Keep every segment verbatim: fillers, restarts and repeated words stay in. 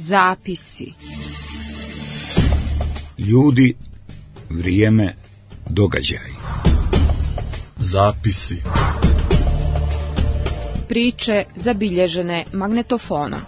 Zapisi. Ljudi, vrijeme, događaj. Zapisi. Priče zabilježene magnetofonom.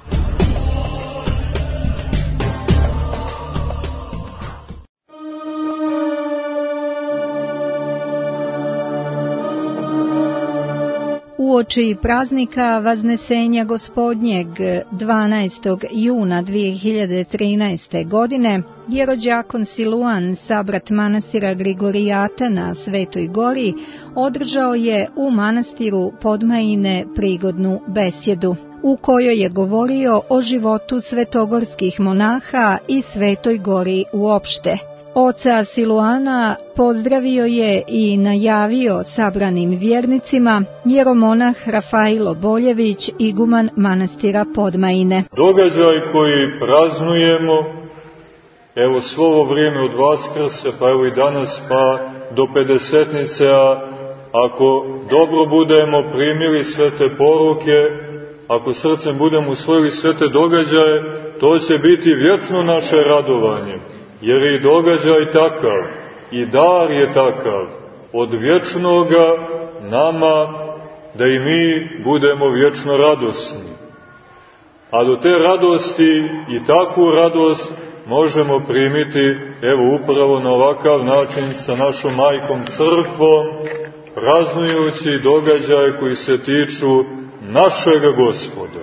Uoči praznika Vaznesenja Gospodnjeg dvanaestog juna dvije hiljade trinaeste. godine jerođakon Siluan, sabrat manastira Grigorijata na Svetoj Gori, održao je u manastiru Podmajine prigodnu besjedu, u kojoj je govorio o životu svetogorskih monaha i Svetoj Gori uopšte. Oca Siluana pozdravio je i najavio sabranim vjernicima jeromonah Rafailo Boljević, iguman manastira Podmajine. Događaj koji praznujemo, evo svo ovo vrijeme od Vaskrsa, pa evo i danas, pa do Pedesetnice, a ako dobro budemo primili sve te poruke, ako srcem budemo usvojili sve te događaje, to će biti vječno naše radovanje. Jer je i događaj takav, i dar je takav, od vječnoga nama, da i mi budemo vječno radosni. A do te radosti i takvu radost možemo primiti, evo upravo na ovakav način sa našom majkom crkvom, praznujući događaje koji se tiču našega Gospoda.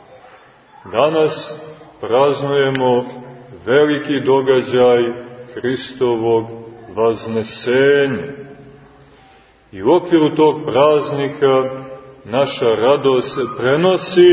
Danas praznujemo veliki događaj Hristovog vaznesenja. I u okviru tog praznika naša radost se prenosi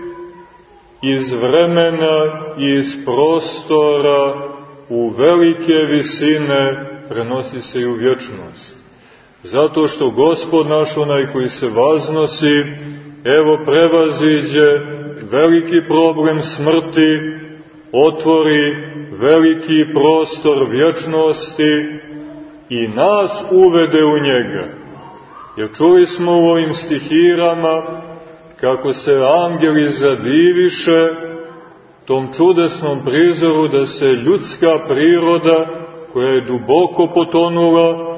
iz vremena i iz prostora u velike visine, prenosi se i u vječnost. Zato što Gospod naš, onaj koji se vaznosi, evo prevaziđe veliki problem smrti, otvori veliki prostor vječnosti i nas uvede u njega. Jer čuli smo u ovim stihirama kako se angeli zadiviše tom čudesnom prizoru da se ljudska priroda, koja je duboko potonula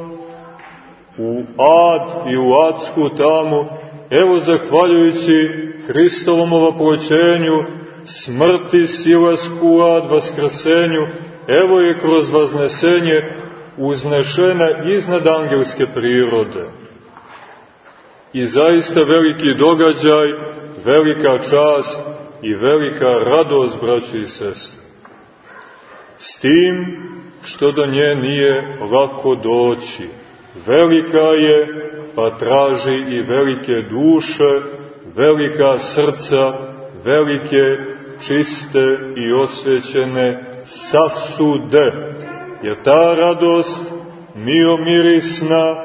u ad i u adsku tamu, evo zahvaljujući Hristovom ovoploćenju, smrti, silasku u ad, vaskrsenju, evo je kroz vaznesenje uznešena iznad angelske prirode. I zaista veliki događaj, velika čast i velika radost, braćo i sestre. S tim što do nje nije lako doći. Velika je, pa traži i velike duše, velika srca, velike, čiste i osvećene sasude. Jer ta radost, miomirisna,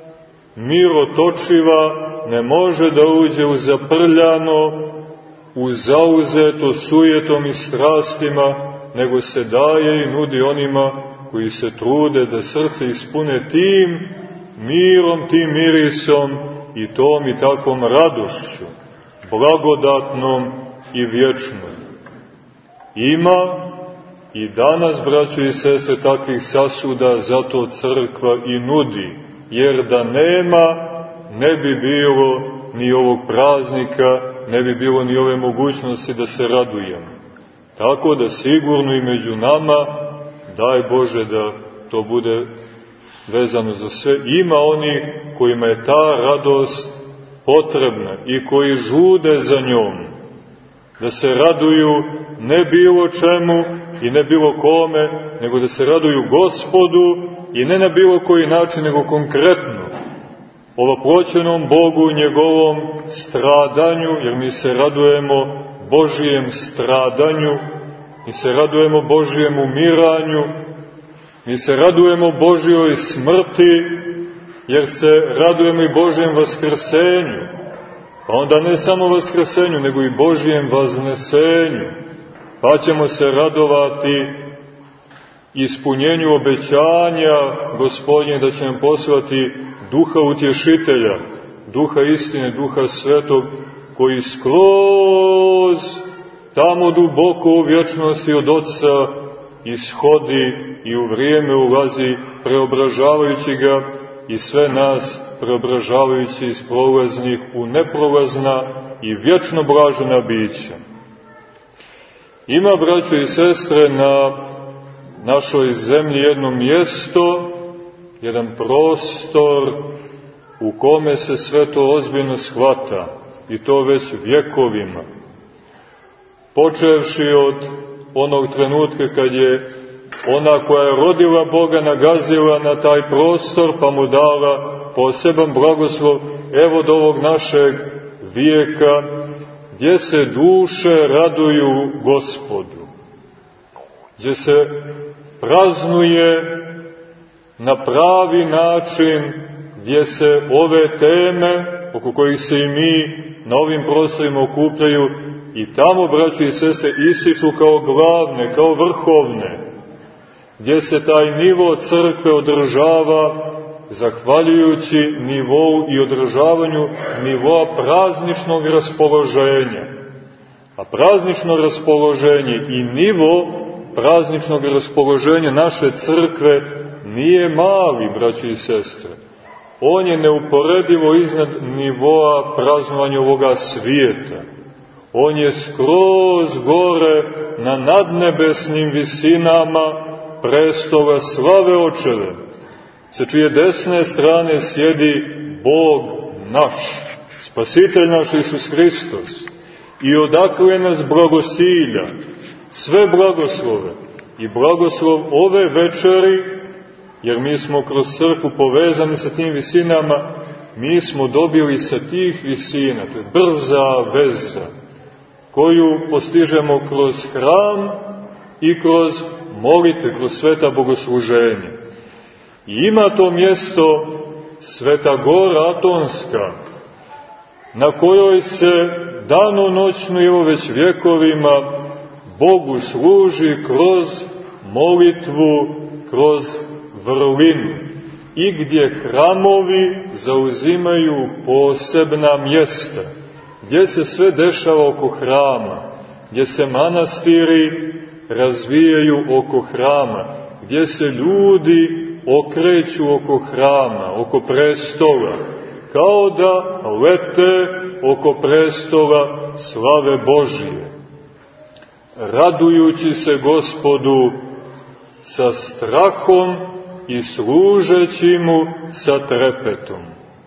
mirotočiva, ne može da uđe u zaprljano, u zauzeto sujetom i strastima, nego se daje i nudi onima koji se trude da srce ispune tim mirom, tim mirisom i tom i takvom radošću, blagodatnom i vječnom. Ima i danas, braćo i sestre, takvih sasuda, zato crkva i nudi, jer da nema, ne bi bilo ni ovog praznika, ne bi bilo ni ove mogućnosti da se radujemo. Tako da sigurno i među nama, daj Bože da to bude vezano za sve, ima onih kojima je ta radost potrebna i koji žude za njom, da se raduju ne bilo čemu i ne bilo kome, nego da se raduju Gospodu i ne na bilo koji način, nego konkretno ovoploćenom Bogu, njegovom stradanju, jer mi se radujemo Božijem stradanju, mi se radujemo Božijem umiranju, mi se radujemo Božijoj smrti, jer se radujemo i Božijem vaskrsenju. Pa onda ne samo vaskrsenju, nego i Božijem vaznesenju. Pa ćemo se radovati ispunjenju obećanja Gospodnje da će nam poslati Duha Utješitelja, Duha istine, Duha Svetog, koji skroz tamo duboko u vječnosti od Otca ishodi i u vrijeme ulazi, preobražavajući ga i sve nas preobražavajući iz prolaznih u neprolazna i vječno blažena bića. Ima, braćo i sestre, na našoj zemlji jedno mjesto, jedan prostor u kome se sve to ozbiljno shvata, i to već vjekovima. Počevši od onog trenutka kad je ona koja je rodila Boga nagazila na taj prostor, pa mu dala poseban blagoslov, evo do ovog našeg vijeka, gdje se duše raduju Gospodu, gdje se praznuje na pravi način, gdje se ove teme, oko kojih se i mi na ovim prostorima okupljaju, i tamo, braćo i sestre, ističu kao glavne, kao vrhovne, gdje se taj nivo crkve održava zahvaljujući nivou i održavanju nivoa prazničnog raspoloženja. A praznično raspoloženje i nivo prazničnog raspoloženja naše crkve nije mali, braći i sestre. On je neuporedivo iznad nivoa praznovanja ovoga svijeta. On je skroz gore na nadnebesnim visinama prestola slave Očeve, sa čije desne strane sjedi Bog naš, Spasitelj naš Isus Hristos, i odakle nas blagosilja, sve blagoslove i blagoslov ove večeri, jer mi smo kroz crkvu povezani sa tim visinama, mi smo dobili sa tih visina, to je brza veza, koju postižemo kroz hram i kroz molitve, kroz sveta bogosluženja. I ima to mjesto Sveta Gora Atonska, na kojoj se danonoćno i evo već vjekovima Bogu služi kroz molitvu, kroz vrlinu, i gdje hramovi zauzimaju posebna mjesta, gdje se sve dešava oko hrama, gdje se manastiri razvijaju oko hrama, gdje se ljudi okreću oko hrama, oko prestola, kao da lete oko prestola slave Božije, radujući se Gospodu sa strahom i služeći mu sa trepetom.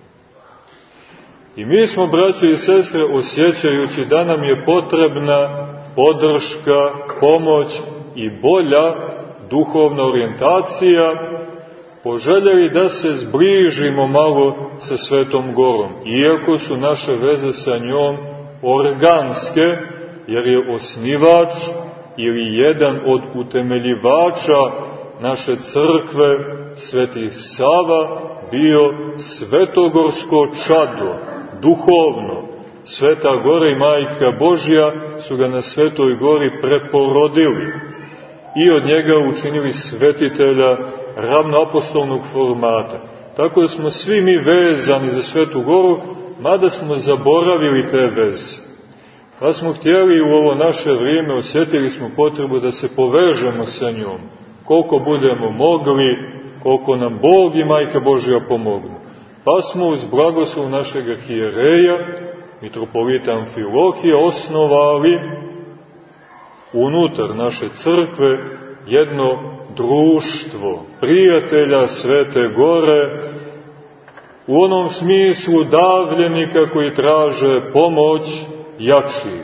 I mi smo, braćo i sestre, osjećajući da nam je potrebna podrška, pomoć i bolja duhovna orijentacija, poželjeli da se zbližimo malo sa Svetom Gorom, iako su naše veze sa njom organske, jer je osnivač ili jedan od utemeljivača naše crkve, Sveti Sava, bio svetogorsko čado, duhovno. Sveta Gora i Majka Božja su ga na Svetoj Gori preporodili i od njega učinili svetitelja ravnoapostolnog formata. Tako da smo svi mi vezani za Svetu Goru, mada smo zaboravili te veze. Pa smo htjeli u ovo naše vrijeme, osjetili smo potrebu da se povežemo sa njom, koliko budemo mogli, koliko nam Bog i Majka Božja pomognu. Pa smo uz blagoslov našeg arhijereja, mitropolita Amfilohija, osnovali unutar naše crkve jedno društvo prijatelja Svete Gore, u onom smislu davljenika koji traže pomoć jačih.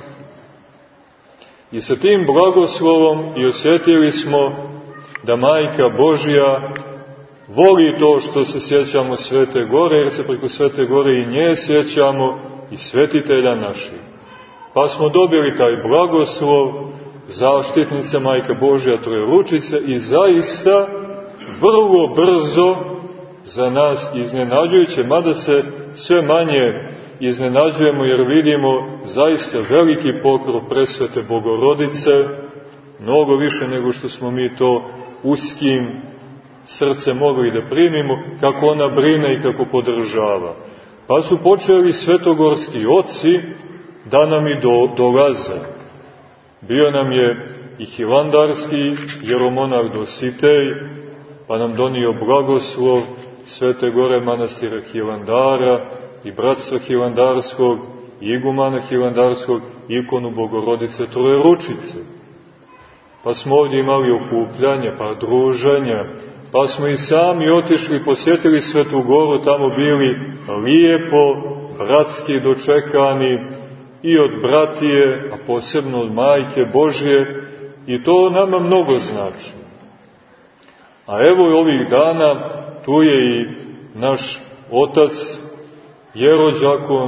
I sa tim blagoslovom i osjetili smo da Majka Božja voli to što se sjećamo Svete Gore, jer se preko Svete Gore i nje sjećamo i svetitelja naših. Pa smo dobili taj blagoslov, zaštitnica Majka Božja Trojeručice, i zaista vrlo brzo za nas iznenađujuće, mada se sve manje iznenađujemo jer vidimo zaista veliki pokrov presvete Bogorodice, mnogo više nego što smo mi to uskim srce mogli da primimo, kako ona brine i kako podržava. Pa su počeli svetogorski oci da nam i do, dolaze, Bio nam je i hilandarski jeromonah Dositej, pa nam donio blagoslov Svete Gore manastira Hilandara i bratstva hilandarskog, i igumana hilandarskog, ikonu Bogorodice Trojeručice. Pa smo ovdje imali okupljanje, pa druženja, pa smo i sami otišli, posjetili Svetu Goru, tamo bili lijepo, bratski dočekani i od bratije, a posebno od Majke Božje, i to nama mnogo znači. A evo i ovih dana, tu je i naš otac, jerođakon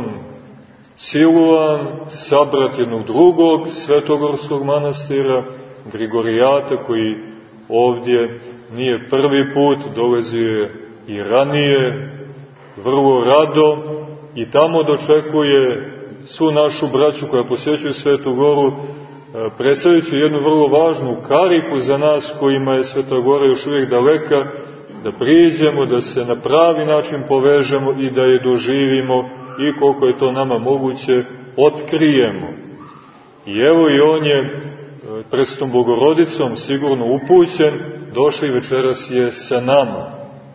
Siluan, sabrat jednog drugog svetogorskog manastira, Grigorijata, koji ovdje nije prvi put, dolazio je i ranije, vrlo rado, i tamo dočekuje svu našu braću koja posjećuje Svetu Goru, predstavljajući jednu vrlo važnu kariku za nas kojima je Sveta Gora još uvijek daleka, da priđemo, da se na pravi način povežemo i da je doživimo i koliko je to nama moguće otkrijemo. I evo i on je pred tom Bogorodicom sigurno upućen, došao i večeras je sa nama.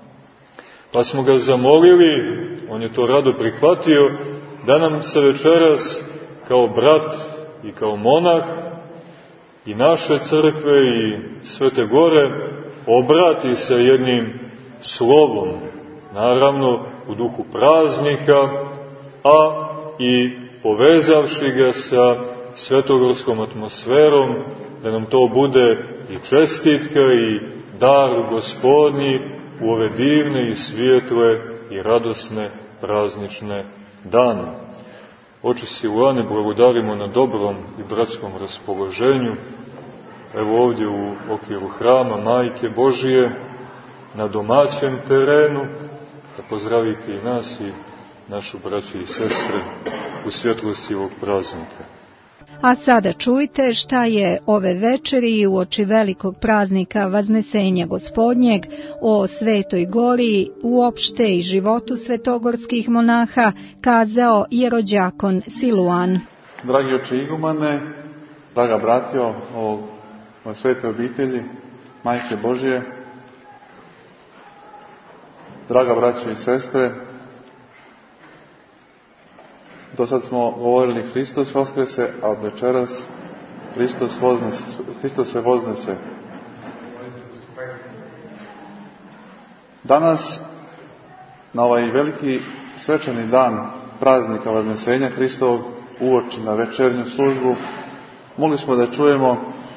Pa smo ga zamolili, on je to rado prihvatio, da nam se večeras kao brat i kao monah i naše crkve i Svete Gore obrati sa jednim slovom, naravno u duhu praznika, a i povezavši ga sa svetogorskom atmosferom, da nam to bude i čestitka i dar Gospodnji u ove divne i svijetle i radosne praznične dane. Oče Siluane, blagodarimo na dobrom i bratskom raspoloženju, evo ovdje u okviru hrama Majke Božije, na domaćem terenu, da pozdravite i nas i našu braću i sestre u svjetlosti ovog praznika. A sada čujte šta je ove večeri uoči velikog praznika Vaznesenja Gospodnjeg o Svetoj Gori, uopšte i životu svetogorskih monaha, kazao jerođakon Siluan. Dragi oče igumane, draga bratjo ovog svete obitelji, Majke Božje, draga braćo i sestre, do sad smo govorili Hristos voskrese, a od večeras Hristos, voznese, Hristos se voznese. Danas, na ovaj veliki svečani dan praznika Vaznesenja Hristovog, uoči na večernju službu, mogli smo da čujemo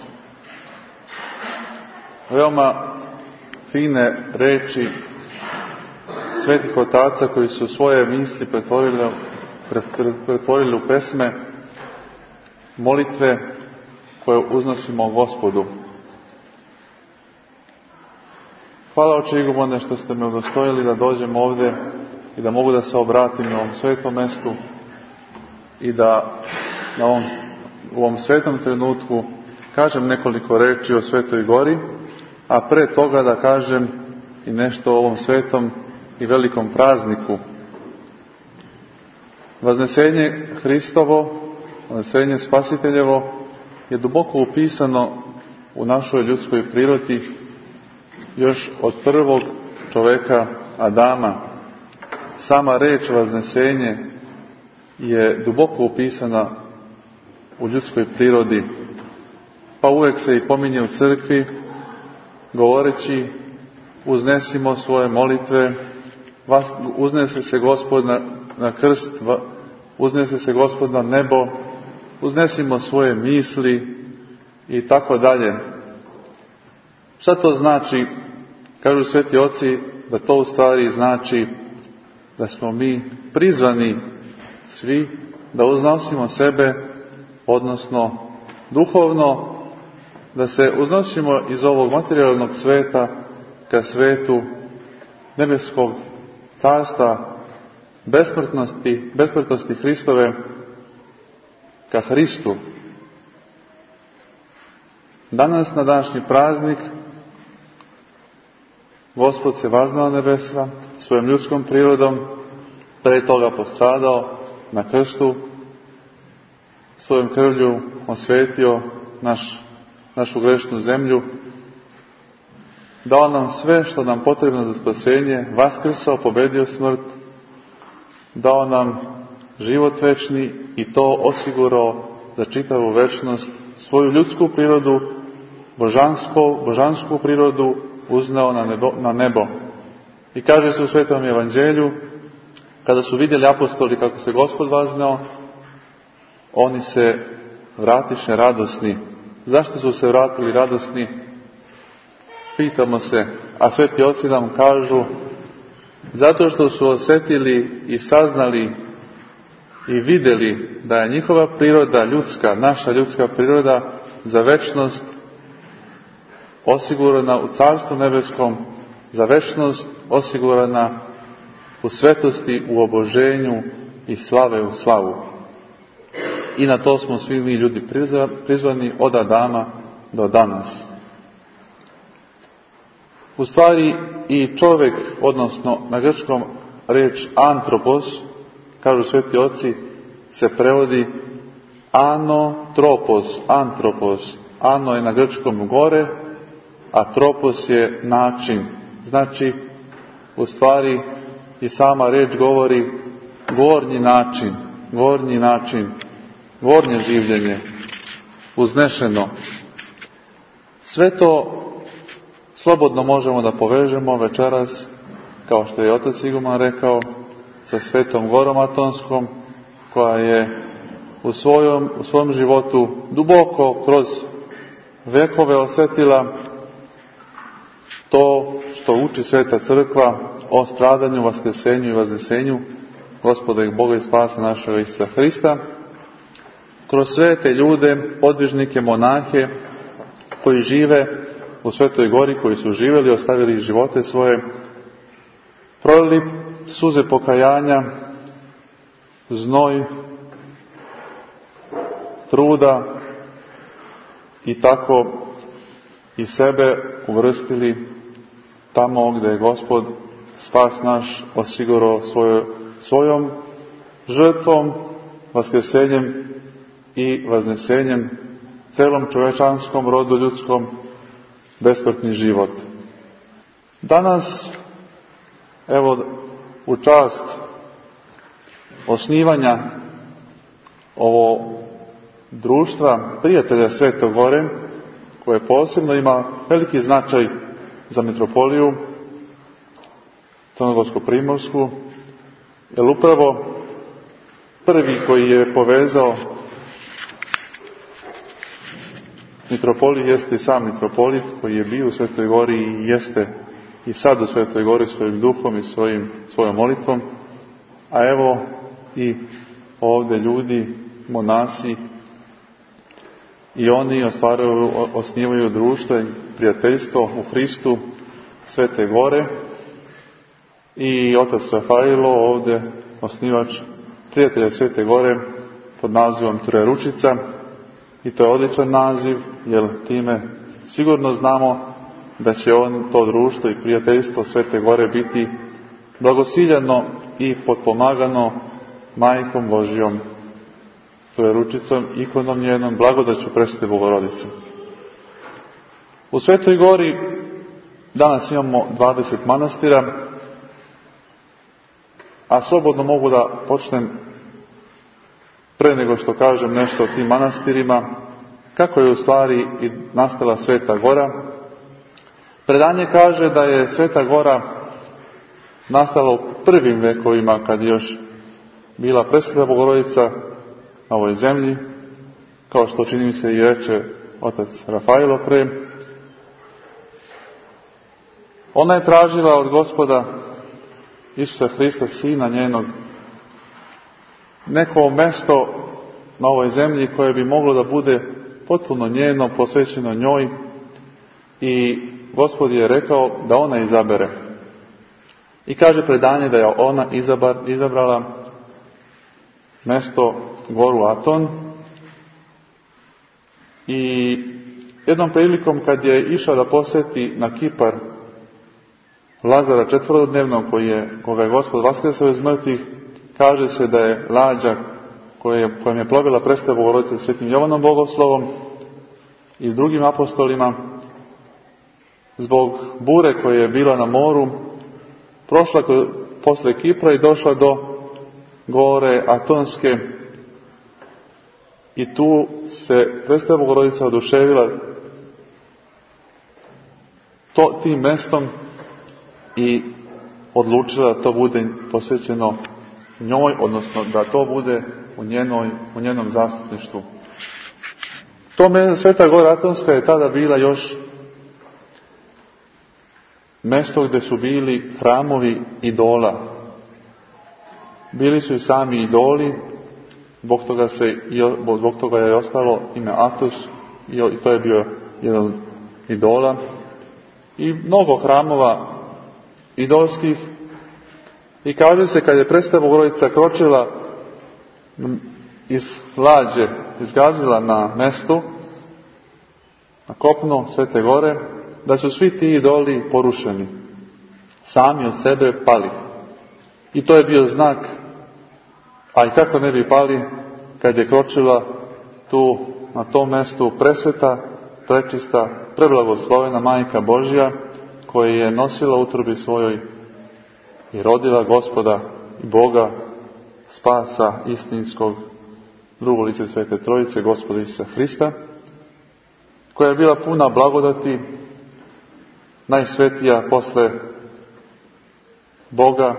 veoma fine reči svetih otaca koji su svoje misli pretvorili pretvorili u pesme, molitve koje uznosimo Gospodu. Hvala oče igumane što ste me udostojili da dođem ovdje i da mogu da se obratim na ovom svetom mestu i da na ovom, u ovom svetom trenutku kažem nekoliko reči o Svetoj Gori, a pre toga da kažem i nešto o ovom svetom i velikom prazniku. Vaznesenje Hristovo, Vaznesenje Spasiteljevo je duboko upisano u našoj ljudskoj prirodi još od prvog čoveka Adama. Sama reč Vaznesenje je duboko upisana u ljudskoj prirodi, pa uvek se i pominje u crkvi, govoreći uznesimo svoje molitve, uznese se Gospod na, na krst, uznese se Gospod na nebo, uznesimo svoje misli i tako dalje. Šta to znači? Kažu sveti oci da to u stvari znači da smo mi prizvani svi da uznosimo sebe, odnosno duhovno, da se uznosimo iz ovog materijalnog sveta ka svetu nebeskog carstva, besmrtnosti, besmrtnosti Hristove, ka Hristu. Danas, na današnji praznik, Gospod se vaznao nebesa svojom ljudskom prirodom, pre toga postradao na krstu, svojom krvlju osvetio naš, našu grešnu zemlju, dao nam sve što nam potrebno za spasenje, vaskrsao, pobedio smrt, dao nam život večni i to osigurao za čitavu večnost, svoju ljudsku prirodu, božansku, božansku prirodu uznao na nebo, na nebo. I kaže se u Svetom evanđelju, kada su vidjeli apostoli kako se Gospod vazneo, oni se vratiše radosni. Zašto su se vratili radosni? Pitamo se, a sveti oci nam kažu, zato što su osjetili i saznali i vidjeli da je njihova priroda ljudska, naša ljudska priroda za večnost osigurana u Carstvu nebeskom, za večnost osigurana u svetosti, u oboženju i slave u slavu. I na to smo svi mi ljudi prizvani od Adama do danas. U stvari i čovjek, odnosno na grčkom riječ antropos, kažu sveti oci, se prevodi anotropos, antropos. Ano je na grčkom gore, a tropos je način. Znači, u stvari i sama riječ govori gornji način, gornji način, gornje življenje, uznešeno. Sve to slobodno možemo da povežemo večeras, kao što je otac Iguman rekao, sa Svetom Gorom Atonskom, koja je u svojom, u svom životu duboko kroz vekove osjetila to što uči Sveta Crkva o stradanju, vaskrsenju i vaznesenju Gospoda i Boga i spasa našega Isusa Hrista, kroz sve te ljude, podvižnike, monahe, koji žive u Svetoj Gori, koji su živjeli, ostavili živote svoje, prolili suze pokajanja, znoj, truda i tako i sebe uvrstili tamo gdje je Gospod spas naš osigurao svoj, svojom žrtvom, vaskrsenjem i vaznesenjem celom čovečanskom rodu ljudskom besmrtni život. Danas, evo, u čast osnivanja ovo društva prijatelja Svete Gore, koje posebno ima veliki značaj za metropoliju Crnogorsko-primorsku, jer upravo prvi koji je povezao mitropolit jeste i sam mitropolit koji je bio u Svetoj Gori i jeste i sad u Svetoj Gori svojim duhom i svojim, svojom molitvom, a evo i ovdje ljudi, monasi, i oni ostvaruju, osnivaju društvo i prijateljstvo u Hristu Svete Gore i otac Rafailo ovdje osnivač prijatelja Svete Gore pod nazivom Trojeručica, i to je odličan naziv, jer time sigurno znamo da će on, to društvo i prijateljstvo Svete Gore biti blagosiljano i potpomagano Majkom Božjom, Trojeručicom, ikonom njenom, blagodaću Presvete Bogorodice. U Svetoj Gori danas imamo dvadeset manastira, a slobodno mogu da počnem pre nego što kažem nešto o tim manastirima, kako je u stvari i nastala Sveta Gora. Predanje kaže da je Sveta Gora nastala u prvim vekovima, kad je još bila Presveta Bogorodica na ovoj zemlji, kao što čini mi se i reče otac Rafailo pre. Ona je tražila od Gospoda Isusa Hrista, Sina njenog, neko mesto na ovoj zemlji koje bi moglo da bude potpuno njeno, posvećeno njoj, i Gospod je rekao da ona izabere. I kaže predanje da je ona izabar, izabrala mesto Goru Aton, i jednom prilikom kad je išao da posjeti na Kipar Lazara četvrtodnevnog, koji je, koga je Gospod vaskrsao iz mrtvih, kaže se da je lađa koje, kojom je plovila Presveta Bogorodica Svetim Jovanom Bogoslovom i drugim apostolima, zbog bure koja je bila na moru, prošla posle Kipra i došla do gore Atonske, i tu se Presveta Bogorodica oduševila to, tim mestom i odlučila da to bude posvećeno njoj, odnosno da to bude u, njenoj, u njenom zastupništvu. To Sveta Gora Atonska je tada bila još mesto gdje su bili hramovi idola. Bili su i sami idoli, zbog toga, se, zbog toga je ostalo ime Atos, i to je bio jedan idola. I mnogo hramova idolskih. I kaže se, kad je Presveta Bogorodica kročila iz lađe, izgazila na mestu, na kopno Svete Gore, da su svi ti idoli porušeni, sami od sebe pali. I to je bio znak, a i kako ne bi pali, kad je kročila tu, na tom mestu, presveta, prečista, preblagoslovena Majka Božja, koja je nosila u utrobi svojoj i rodila Gospoda i Boga, spasa istinskog, drugo lice Svete Trojice, Gospoda Isusa Hrista, koja je bila puna blagodati, najsvetija posle Boga,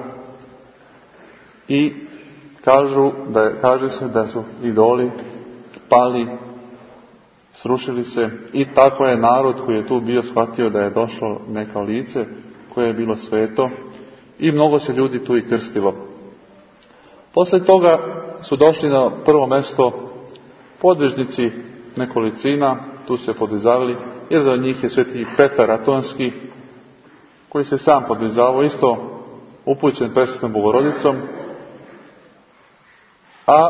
i kažu da, kaže se da su idoli pali, srušili se, i tako je narod koji je tu bio shvatio da je došlo neko lice koje je bilo sveto, i mnogo se ljudi tu i krstilo. Posle toga su došli na prvo mesto podvižnici nekolicina, tu se podizavali. Jedan od njih je Sveti Petar Atonski, koji se sam podizavao, isto upućen Presvetom Bogorodicom, a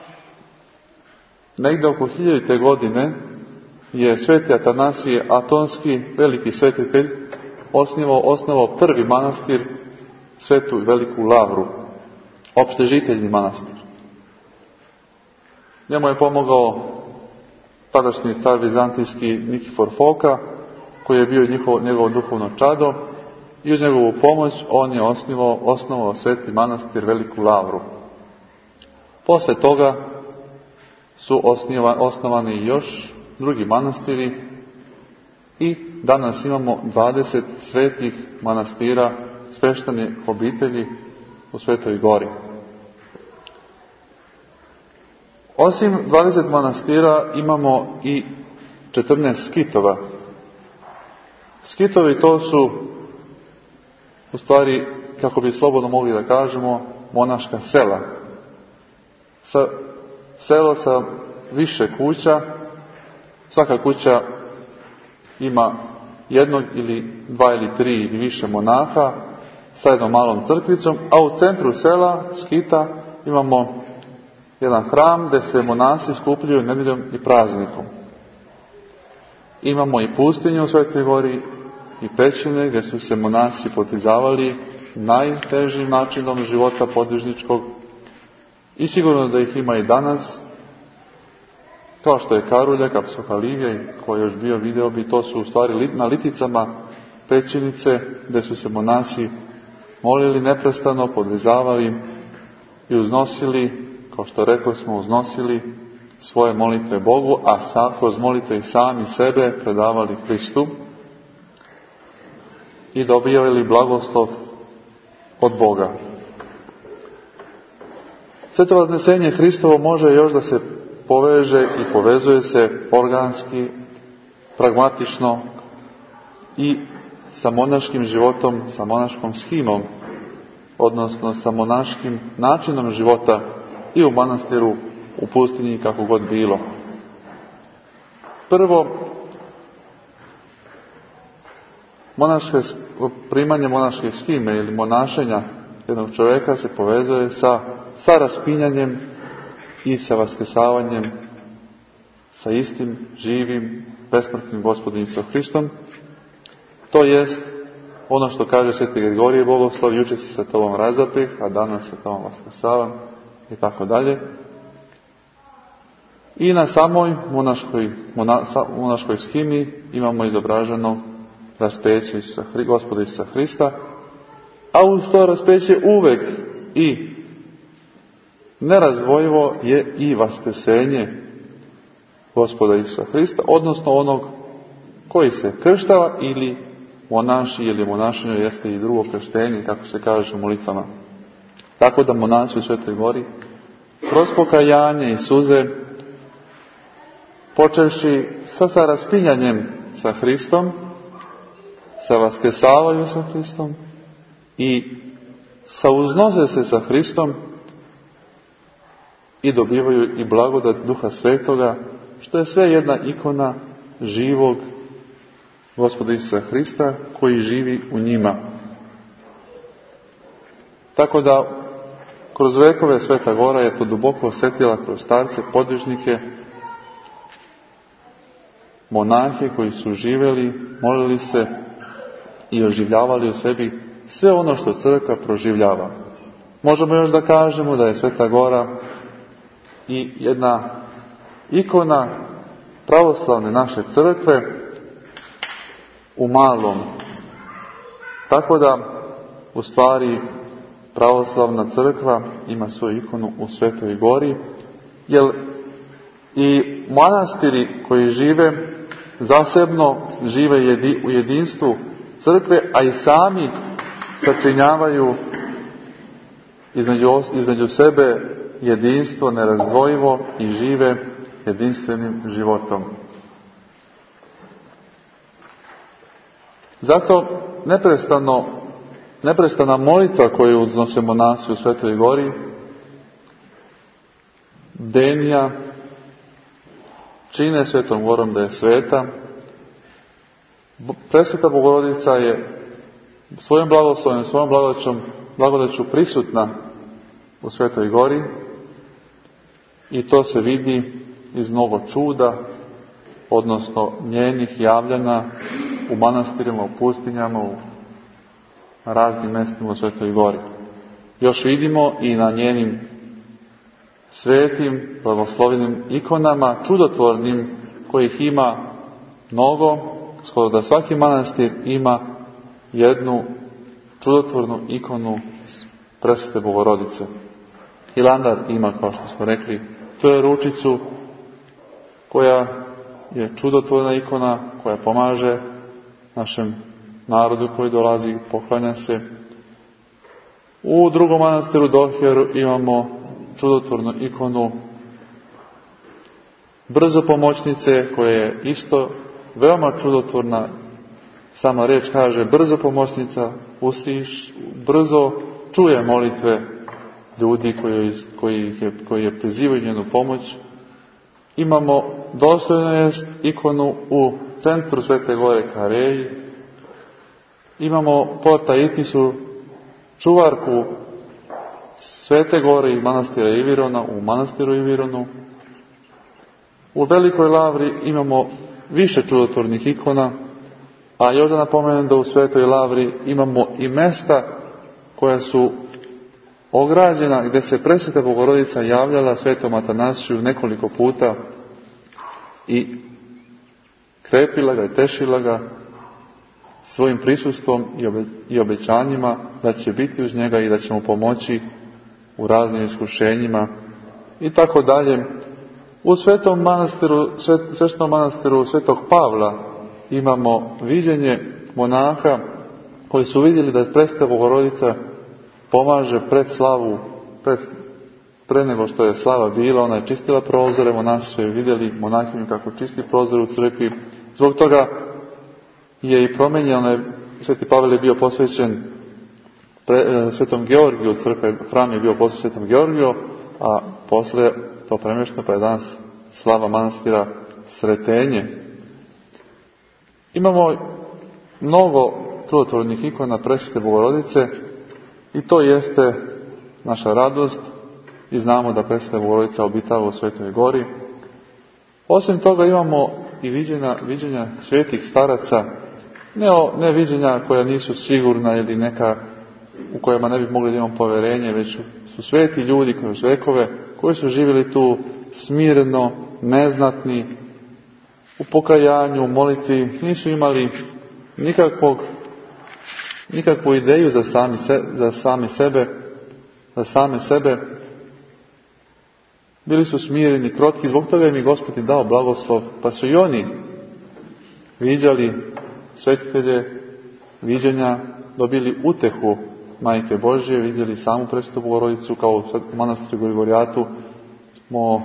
negdje oko hiljadite godine je Sveti Atanasije Atonski, veliki svetitelj, osnivao, osnovao prvi manastir, Svetu i Veliku Lavru, opštežiteljni manastir. Njemu je pomogao tadašnji car vizantijski Nikifor Foka, koji je bio njihovo, njegovo duhovno čado, i uz njegovu pomoć on je osnivao, osnovao Sveti manastir Veliku Lavru. Posle toga su osniva, osnovani još drugi manastiri, i danas imamo dvadeset svetih manastira, sveštenih obitelji u Svetoj Gori. Osim dvadeset manastira imamo i četrnaest skitova. Skitovi to su, u stvari, kako bi slobodno mogli da kažemo, monaška sela. Sa, selo sa više kuća, svaka kuća ima jednog ili dva ili tri ili više monaha sa jednom malom crkvicom, a u centru sela, skita, imamo jedan hram gdje se monasi skupljaju nedjeljom i praznikom. Imamo i pustinju u Svetoj Gori i pećine gdje su se monasi podizavali najtežim načinom života podvižničkog, i sigurno da ih ima i danas, kao što je Karuljak, Apsohalivija, koji je još bio, video bi, to su u stvari na liticama pećinice gdje su se monasi molili neprestano, podizavali i uznosili, kao što rekao smo, uznosili svoje molitve Bogu, a sam, kroz molitve i sami sebe predavali Hristu i dobijali blagoslov od Boga. Sveto Vaznesenje Hristovo može još da se poveže i povezuje se organski, pragmatično i sa monaškim životom, sa monaškom shimom, odnosno sa monaškim načinom života i u manastiru, u pustinji, kako god bilo. Prvo, monaške, primanje monaške shime ili monašenja jednog čovjeka se povezuje sa, sa raspinjanjem i sa vaskrsavanjem sa istim, živim, besmrtnim Gospodom Isusom Hristom. To jest ono što kaže Sveti Grigorije Bogoslov, juče se sa tobom razapih, a danas sa tobom vaskrsavam, i tako dalje. I na samoj monaškoj, mona, monaškoj shimi imamo izobraženo raspeće Isusa, Gospoda Isusa Hrista, a uz to raspeće uvek i nerazdvojivo je i vaskrsenje Gospoda Isusa Hrista, odnosno onog koji se krštava ili monaši ili monašinja, jeste i drugo krštenje, kako se kaže u molitvama. Tako da monasi u Svetoj Gori kroz pokajanje i suze, počevši sa, sa raspinjanjem sa Hristom, sa vaskrsavaju sa Hristom i sa uznoze se sa Hristom i dobivaju i blagodat Duha Svetoga, što je sve jedna ikona živog Gospoda Isusa Hrista koji živi u njima. Tako da kroz vekove Sveta Gora je to duboko osjetila kroz starce, podvižnike, monahe koji su živjeli, molili se i oživljavali u sebi sve ono što crkva proživljava. Možemo još da kažemo da je Sveta Gora i jedna ikona pravoslavne naše crkve u malom. Tako da, u stvari, pravoslavna crkva ima svoju ikonu u Svetoj Gori, jer i manastiri koji žive zasebno žive jedi, u jedinstvu crkve, a i sami sačinjavaju između, između sebe jedinstvo nerazdvojivo i žive jedinstvenim životom. Zato neprestano, neprestana molitva koju uznose monasi u Svetoj Gori, denja, čine Svetom Gorom da je sveta. Presveta Bogorodica je svojom blagoslovom, svojom blagodaćom, blagodaću prisutna u Svetoj Gori i to se vidi iz mnogo čuda, odnosno njenih javljanja u manastirima, u pustinjama, u raznim mjestima u Svetoj Gori. Još vidimo i na njenim svetim, blagoslovenim ikonama, čudotvornim, kojih ima mnogo, skoro da svaki manastir ima jednu čudotvornu ikonu Presvete Bogorodice. Hilandar ima, kao što smo rekli, to je ručicu koja je čudotvorna ikona, koja pomaže našem narodu koji dolazi, poklanja se. U drugom manastiru Dohjeru imamo čudotvornu ikonu brzo pomoćnice, koja je isto veoma čudotvorna. Sama reč kaže brzo pomoćnica, ustiš, brzo čuje molitve ljudi koji, koji, je, koji je prizivaju njenu pomoć. Imamo dostojno jest ikonu u centru Svete Gore Kareji. Imamo Porta Itisu, čuvarku Svete Gore i manastira Ivirona u manastiru Ivironu. U Velikoj Lavri imamo više čudotvornih ikona, a još da napomenem da u Svetoj Lavri imamo i mesta koja su ograđena, gdje se Presveta Bogorodica javljala Svetom Atanasiju nekoliko puta i krepila ga i tešila ga svojim prisustvom i obećanjima da će biti uz njega i da će mu pomoći u raznim iskušenjima i tako dalje. U Svetom manastiru, svet, Sveštom manastiru Svetog Pavla imamo viđenje monaha koji su vidjeli da Presveta Bogorodica pomaže pred slavu, pred, pre nego što je slava bila, ona je čistila prozore, monasi su je vidjeli, monahinju kako čisti prozore u crkvi. Zbog toga je i promijenjen, Sveti Pavel je bio posvećen pre, Svetom Georgiju, crkve, hram je bio posvećen Svetom Georgiju, a posle to premješteno, pa je danas slava manastira Sretenje. Imamo mnogo čudotvornih ikona Presvete Bogorodice i to jeste naša radost i znamo da Presveta Bogorodica obitava u Svetoj Gori. Osim toga imamo i viđenja, viđenja svetih staraca, ne, o, ne viđenja koja nisu sigurna ili neka u kojima ne bi mogli da imamo poverenje, već su sveti ljudi kroz vekove koji su živjeli tu smireno, neznatni, u pokajanju, u molitvi, nisu imali nikakvog, nikakvu ideju za sami, se, za sami sebe, za same sebe. Bili su smireni, krotki, zbog toga im je Gospod dao blagoslov, pa su i oni viđali svetitelje viđenja, dobili utehu Majke Božje, vidjeli samu Presvetu Bogorodicu, kao u manastiru Grigorijatu smo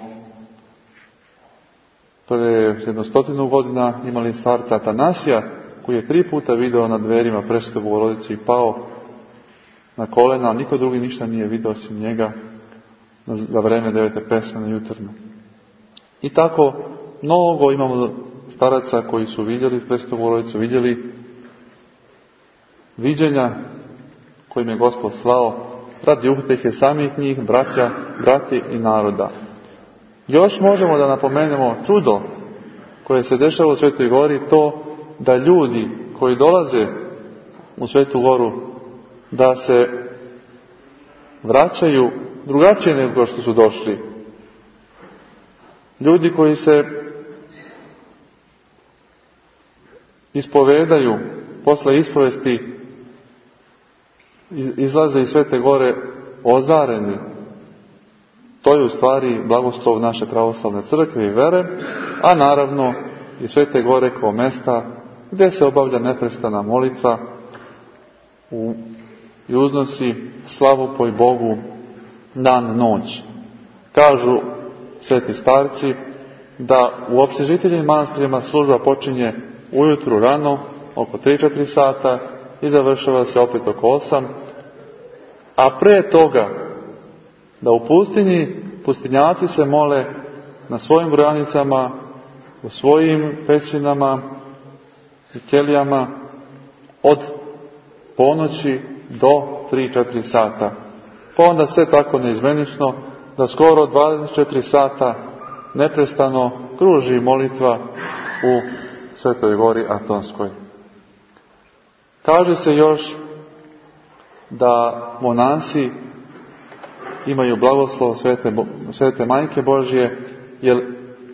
pre jedno stotinu godina imali starca Atanasija, koji je tri puta video na dverima Presvetu Bogorodicu i pao na kolena, niko drugi ništa nije video osim njega za vreme devete pesme na jutarnju. I tako mnogo imamo staraca koji su vidjeli Presvetu Bogorodicu, vidjeli viđenja kojim je Gospod slao radi utehe samih njih, bratja, brati i naroda. Još možemo da napomenemo čudo koje se dešava u Svetoj Gori, to da ljudi koji dolaze u Svetu Goru da se vraćaju drugačije nego što su došli. Ljudi koji se ispovedaju posle ispovesti izlaze iz Svete Gore ozareni. To je u stvari blagoslov naše pravoslavne crkve i vere, a naravno i Svete Gore kao mesta gdje se obavlja neprestana molitva u, i uznosi slavu poj Bogu dan noć. Kažu sveti starci da u opštežiteljnim manastirima služba počinje ujutru rano, oko tri četiri sata i završava se opet oko osam, a pre toga da u pustinji pustinjaci se mole na svojim brojanicama, u svojim pećinama i kelijama od ponoći do tri četiri sata. Pa onda sve tako neizmenično da skoro dvadeset četiri sata neprestano kruži molitva u Svetoj Gori Atonskoj. Kaže se još da monasi imaju blagoslov Svete, Svete Majke Božje, jer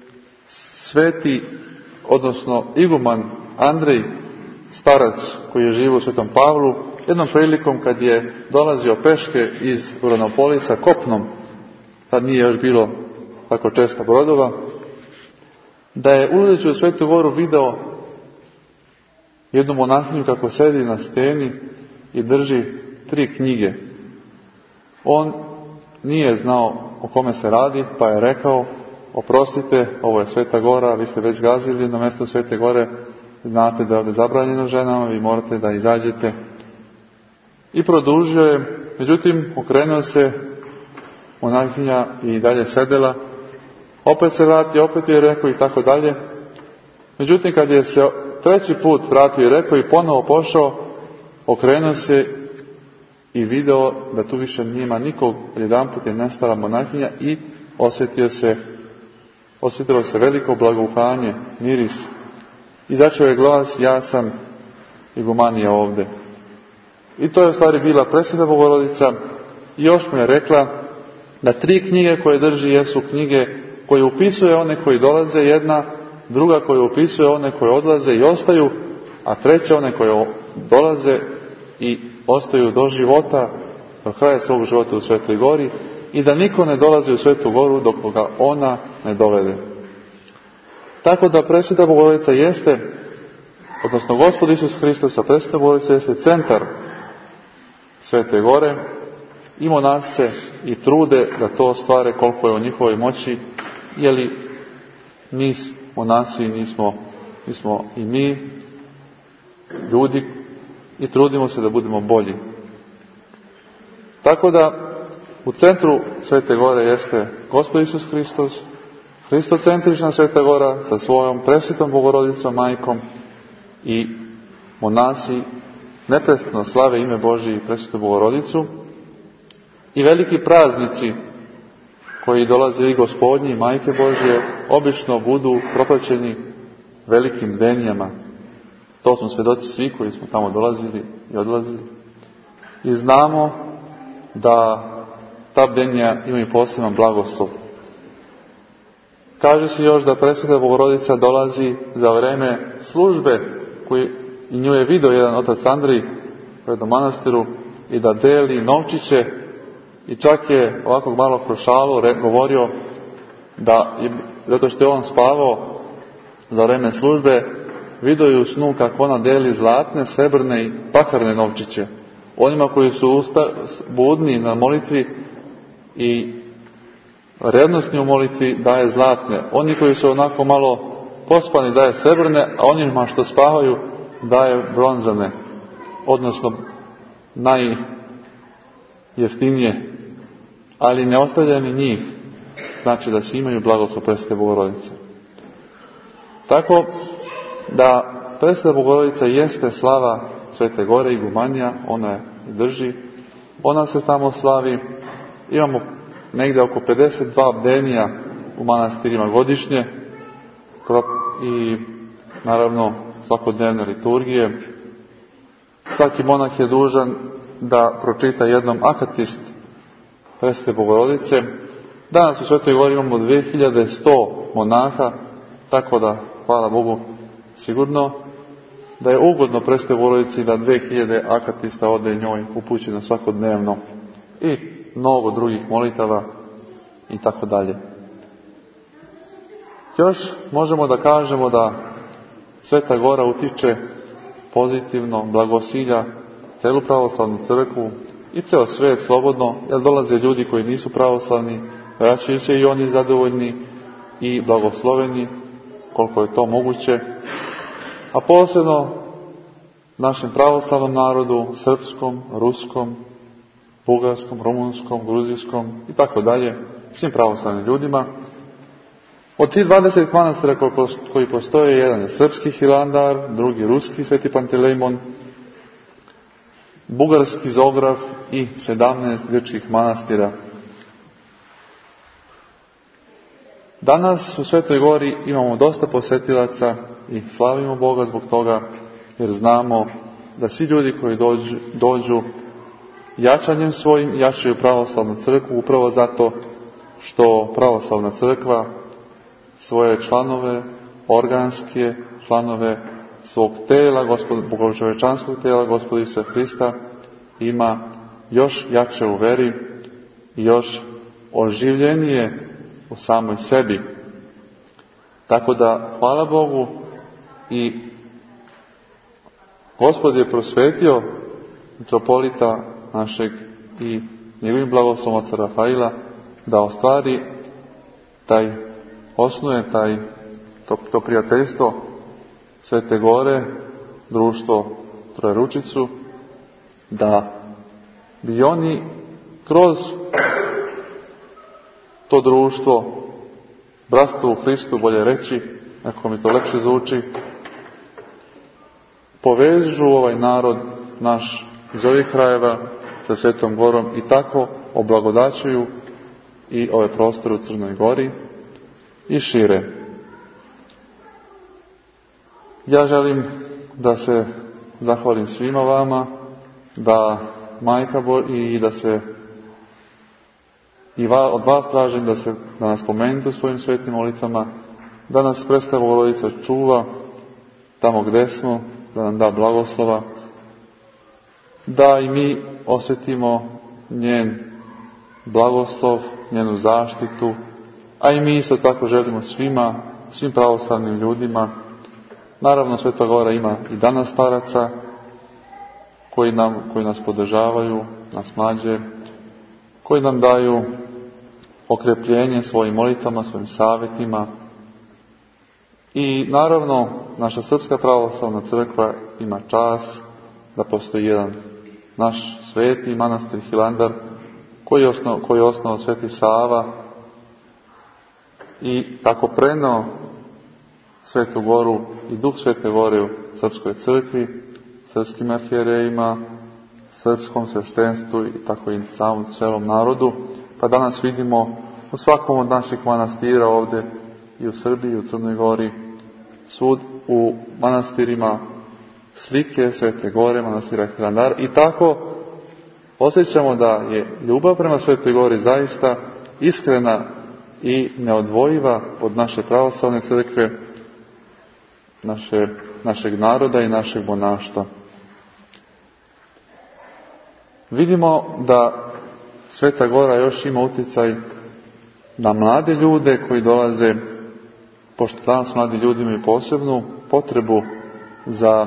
sveti, odnosno iguman Andrej, starac koji je živio u Svetom Pavlu, jednom prilikom kad je dolazio peške iz Uranopolisa kopnom, tad nije još bilo tako često brodova, da je ulazeći u Svetu Goru video jednu monahinju kako sedi na steni i drži tri knjige. On nije znao o kome se radi, pa je rekao: oprostite, ovo je Sveta Gora, vi ste već gazili na mjesto Svete Gore, znate da je ovdje zabranjeno ženama, vi morate da izađete. I produžio je, međutim okrenuo se, monahinja i dalje sedela, opet se vratio, opet je rekao i tako dalje. Međutim, kad je se treći put vratio i rekao i ponovo pošao, okrenuo se i video da tu više nima nikog, jedanput je nestala monahinja i osjetio se, osjetilo se veliko blagouhanje, miris. I začeo je glas: ja sam igumanija ovde. I to je u stvari bila Presveta Bogorodica. I još mu je rekla da tri knjige koje drži jesu knjige koje upisuje one koji dolaze, jedna, druga koja upisuje one koje odlaze i ostaju, a treća one koje dolaze i ostaju do života, do kraja svog života u Svetoj Gori, i da niko ne dolazi u Svetu Goru dok ga ona ne dovede. Tako da Presveta Bogorodica jeste, odnosno Gospod Isus Hristos, a Presveta Bogorodica jeste centar Svete Gore, i monasi se i trude da to ostvare koliko je u njihovoj moći, jeli mi monasi nismo, nismo i mi ljudi i trudimo se da budemo bolji. Tako da u centru Svete Gore jeste Gospod Isus Hristos, hristocentrična Sveta Gora sa svojom Presvetom Bogorodicom Majkom, i monasi neprestano slave ime Božje i Presvetu Bogorodicu, i veliki praznici koji dolaze i Gospodnji i Majke Božje obično budu propraćeni velikim bdenijama. To smo svedoci svi koji smo tamo dolazili i odlazili. I znamo da ta bdenija imaju poseban blagoslov. Kaže se još da Presveta Bogorodica dolazi za vreme službe, koji i nju je video jedan otac Andrij u manastiru, i da deli novčiće, i čak je ovako malo kroz šalu govorio da, zato što je on spavao za vreme službe, video je u snu kako ona deli zlatne, srebrne i bakarne novčiće. Onima koji su usta, budni na molitvi i revnosni u molitvi daje zlatne. Oni koji su onako malo pospani daje srebrne, a onima što spavaju daje bronzane, odnosno najjeftinije. Ali ne ostavlja ni njih, znači da svi imaju blagoslov Presvete Bogorodice. Tako da Presveta Bogorodica jeste slava Svete Gore i Gumanija, ona je drži, ona se tamo slavi. Imamo negdje oko pedeset dva bdenija u manastirima godišnje i naravno svakodnevne liturgije. Svaki monah je dužan da pročita jednom akatist Presvete Bogorodice. Danas u Svetoj Gori imamo dve hiljade sto monaha, tako da, hvala Bogu, sigurno da je ugodno Presvetoj Bogorodici da dve hiljade akatista ode njoj upućeno svakodnevno i mnogo drugih molitava i tako dalje. Još možemo da kažemo da Sveta Gora utiče pozitivno, blagosilja celu pravoslavnu crkvu i ceo svet slobodno, jer dolaze ljudi koji nisu pravoslavni, vraćaju se i oni zadovoljni i blagosloveni koliko je to moguće, a posebno našem pravoslavnom narodu, srpskom, ruskom, bugarskom, rumunskom, gruzijskom i tako dalje, svim pravoslavnim ljudima. Od tih dvadeset manastira koji postoje, jedan je srpski Hilandar, drugi ruski Sveti Pantelejmon, bugarski Zograf i sedamnaest grčkih manastira. Danas u Svetoj Gori imamo dosta posetilaca i slavimo Boga zbog toga, jer znamo da svi ljudi koji dođu, dođu jačanjem svojim jačaju pravoslavnu crkvu, upravo zato što pravoslavna crkva svoje članove, organske članove svog tela, bogočovečanskog tela Gospoda Isusa Hrista, ima još jače u veri i još oživljenije u samoj sebi. Tako da, hvala Bogu, i Gospod je prosvetio mitropolita našeg i njegovim blagoslovom oca Rafaila da ostvari taj, osnuje taj, to, to prijateljstvo Svete Gore, društvo Trojeručicu, da bi oni kroz to društvo, bratstvo u Hristu, bolje reći, ako mi to lepše zvuči, povežu ovaj narod naš iz ovih krajeva sa Svetom Gorom i tako oblagodaćuju i ove prostore u Crnoj Gori i šire. Ja želim da se zahvalim svima vama, da Majka Bo i da se i va, od vas tražim da se da nas spomenete u svojim svetim molitvama, da nas Presveta Bogorodica čuva tamo gde smo, da nam da blagoslova, da i mi osjetimo njen blagoslov, njenu zaštitu, a i mi isto tako želimo svima, svim pravoslavnim ljudima. Naravno, Sveta Gora ima i danas staraca koji, nam, koji nas podržavaju, nas mlađe, koji nam daju okrepljenje svojim molitvama, svojim savjetima. I naravno, naša Srpska pravoslavna crkva ima čast da postoji jedan naš sveti manastir Hilandar koji je osnovao, koji je osnovao Sveti Sava i tako prenao Svetu Goru i duh Svete Gore u Srpskoj crkvi, srpskim arhijerejima, srpskom sveštenstvu i tako i samom celom narodu. Pa danas vidimo u svakom od naših manastira ovdje i u Srbiji, i u Crnoj Gori, svud u manastirima slike Svete Gore, manastira Hilandar, i tako osjećamo da je ljubav prema Svetoj Gori zaista iskrena i neodvojiva od naše pravoslavne crkve, naše, našeg naroda i našeg monaštva. Vidimo da Sveta Gora još ima utjecaj na mlade ljude koji dolaze, pošto danas mladi ljudi imaju posebnu potrebu za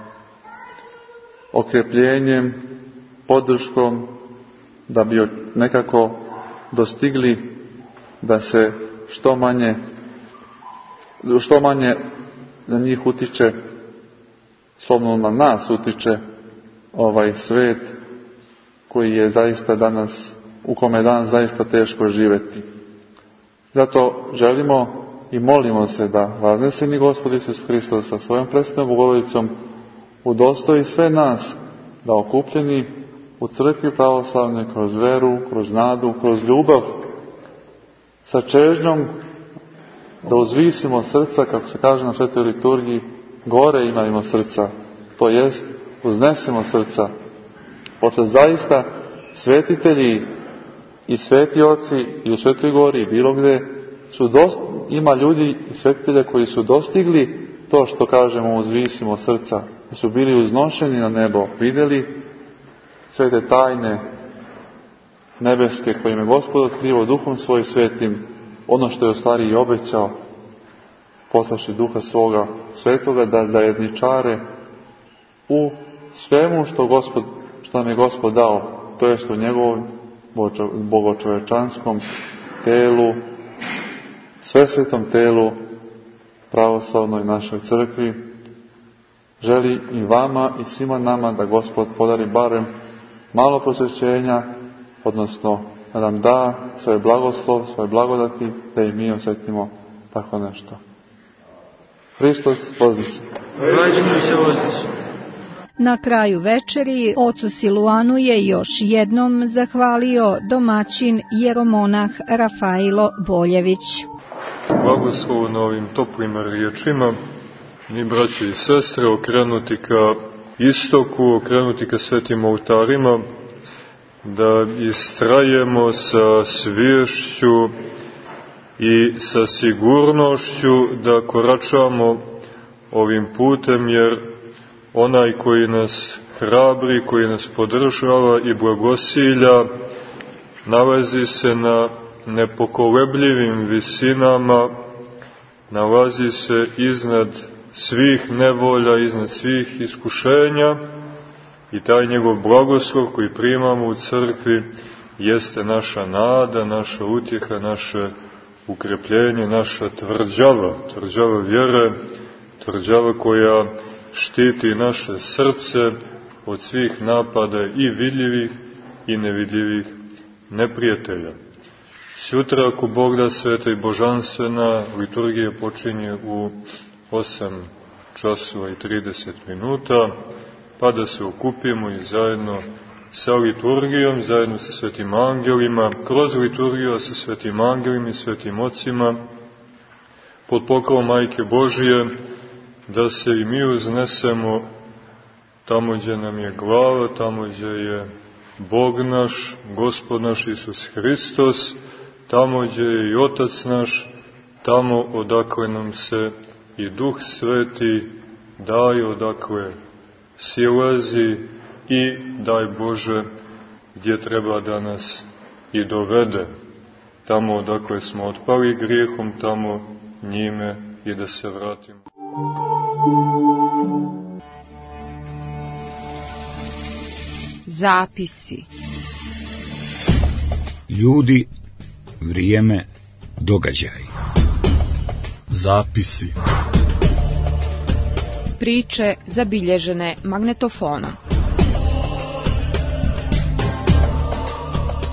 okrepljenjem, podrškom, da bi nekako dostigli da se što manje, što manje na njih utiče, slobodno na nas utiče ovaj svet koji je zaista danas, u kome je danas zaista teško živjeti. Zato želimo i molimo se da vazneseni Gospod Isus Hristos sa svojom presvetom Bogorodicom udostoji sve nas da okupljeni u crkvi pravoslavnoj kroz veru, kroz nadu, kroz ljubav, sa čežnjom da uzvisimo srca, kako se kaže na svetoj liturgiji, gore imajmo srca, to jest uznesemo srca. Pošto zaista svetitelji i sveti oci i u Svetoj Gori i bilo gde su dost, ima ljudi i svetitelja koji su dostigli to što kažemo uzvisimo srca, da su bili uznošeni na nebo, vidjeli sve te tajne nebeske kojim je Gospod otkrivao duhom svojim svetim, ono što je u stvari i obećao, poslaši duha svoga svetoga da zajedničare u svemu što Gospod, što nam je Gospod dao, to jest u njegovom bogočovečanskom telu, svesvetom telu, pravoslavnoj našoj crkvi. Želi i vama i svima nama da Gospod podari barem malo prosvećenja, odnosno da nam da svoj blagoslov, svoje blagodati, da i mi osjetimo tako nešto. Hristos voznese. Na kraju večeri ocu Siluanu je još jednom zahvalio domaćin jeromonah Rafailo Boljević. Blagoslovu na ovim toplim riječima, mi braći i sestre, okrenuti ka istoku, okrenuti ka svetim oltarima, da istrajemo sa sviješću i sa sigurnošću da koračamo ovim putem, jer onaj koji nas hrabri, koji nas podržava i blagosilja, nalazi se na nepokolebljivim visinama, nalazi se iznad svih nevolja, iznad svih iskušenja, i taj njegov blagoslov koji primamo u crkvi jeste naša nada, naša utjeha, naše ukrepljenje, naša tvrđava, tvrđava vjere, tvrđava koja štiti naše srce od svih napada i vidljivih i nevidljivih neprijatelja. Sutra, ako Bog da, sveta i božanstvena liturgija počinje u osam časova i trideset minuta, pa da se okupimo i zajedno sa liturgijom, zajedno sa svetim angelima, kroz liturgiju sa svetim angelima i svetim ocima, pod pokrovom Majke Božije, da se i mi uznesemo tamo gdje nam je glava, tamo gdje je Bog naš, Gospod naš Isus Hristos, tamo gdje je i Otac naš, tamo odakle nam se i Duh Sveti daje, odakle silazi i, daj Bože, gdje treba da nas i dovede, tamo odakle smo otpali grijehom, tamo njime i da se vratimo. Zapisi. Ljudi, vrijeme, događaj. Zapisi. Priče zabilježene magnetofonom.